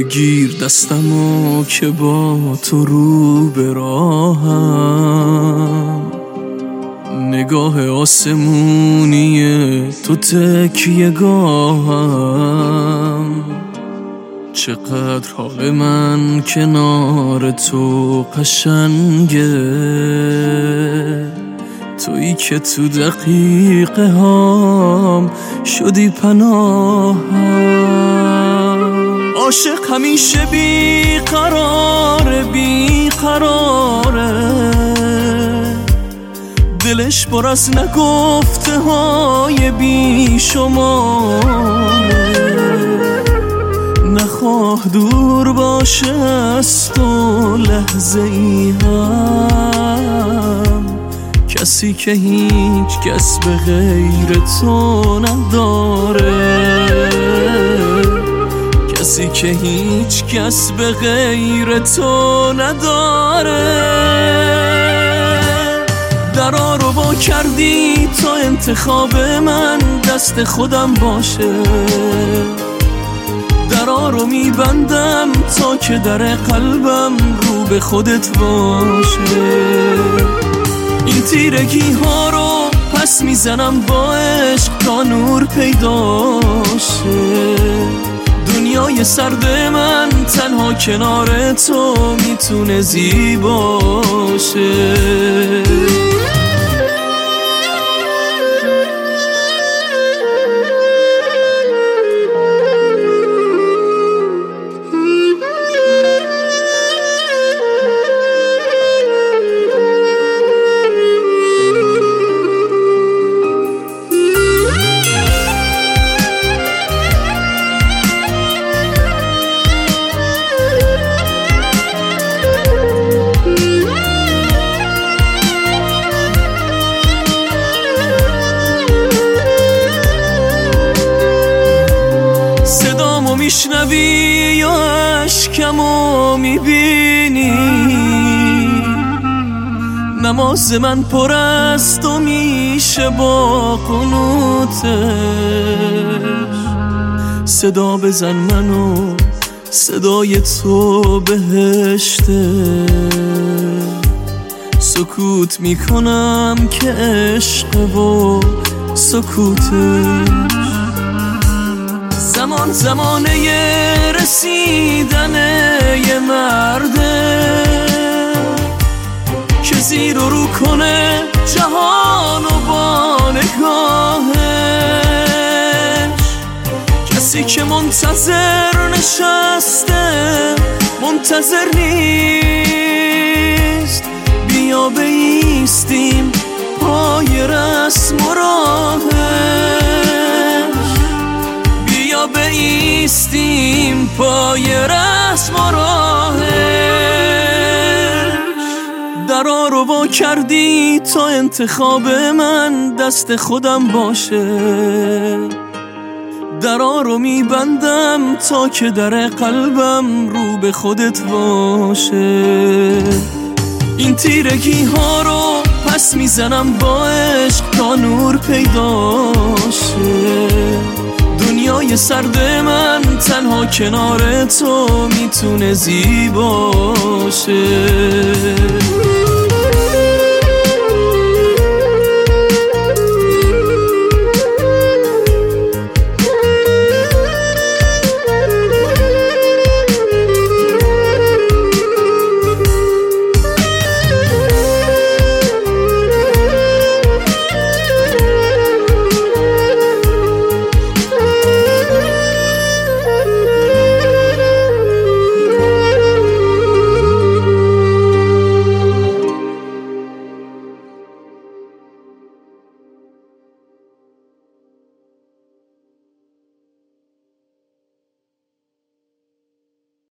گیر دستمو که با تو رو به راهم، نگاه آسمونی تو تکیه گاهم. چقدر حال من کنار تو قشنگه، تویی که تو دقیقه هام شدی پناهم. عاشق همیشه بیقراره، دلش پر از نگفته های بی شماره. نخواه دور باشه از تو لحظه ای هم، کسی که هیچ کس به غیر تو نداره، کسی که هیچ کس به غیر تو نداره. درا رو با کردی تا انتخاب من دست خودم باشه، درا رو میبندم تا که در قلبم رو به خودت باشه. این تیرگی ها رو پس میزنم با عشق تا نور پیداشه. دنیای سرد من تنها کنار تو میتونه زیباشه. صدامو میشنوی یا اشکمو میبینی، نماز من پر از تو میشه با قنوتش. صدا بزن منو صدای تو بهشته، سکوت میکنم که عشق و سکوتش. زمانه رسیدن یه مرده که زیر و رو کنه جهان و با نگاهش. کسی که منتظر نشسته منتظر نیست، بیا بایستیم پای رسم و راهش، بایستیم پای رسم و راهش. درا رو وا کردی تا انتخاب من دست خودم باشه، درا رو میبندم تا که در قلبم رو به خودت باشه. این تیرگی ها رو پس میزنم با عشق تا نور پیداشه. دنیای سرد من تنها کنار تو میتونه زیباشه.